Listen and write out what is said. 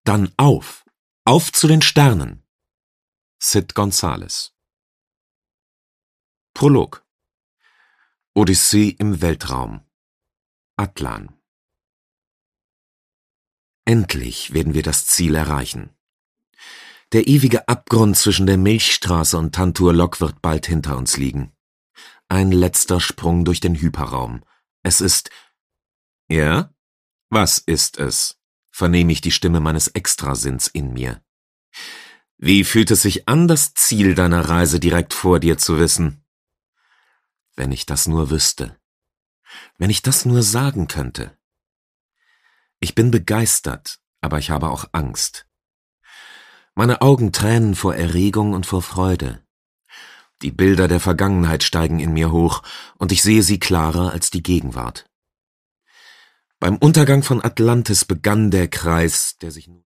Dann auf! Auf zu den Sternen! Sid Gonzales. Prolog. Odyssee im Weltraum. Atlan. Endlich werden wir das Ziel erreichen. Der ewige Abgrund zwischen der Milchstraße und Tantur Lok wird bald hinter uns liegen. Ein letzter Sprung durch den Hyperraum. Es ist... Ja? Was ist es? Vernehme ich die Stimme meines Extrasinns in mir. Wie fühlt es sich an, das Ziel deiner Reise direkt vor dir zu wissen? Wenn ich das nur wüsste. Wenn ich das nur sagen könnte. Ich bin begeistert, aber ich habe auch Angst. Meine Augen tränen vor Erregung und vor Freude. Die Bilder der Vergangenheit steigen in mir hoch, und ich sehe sie klarer als die Gegenwart. Beim Untergang von Atlantis begann der Kreis, der sich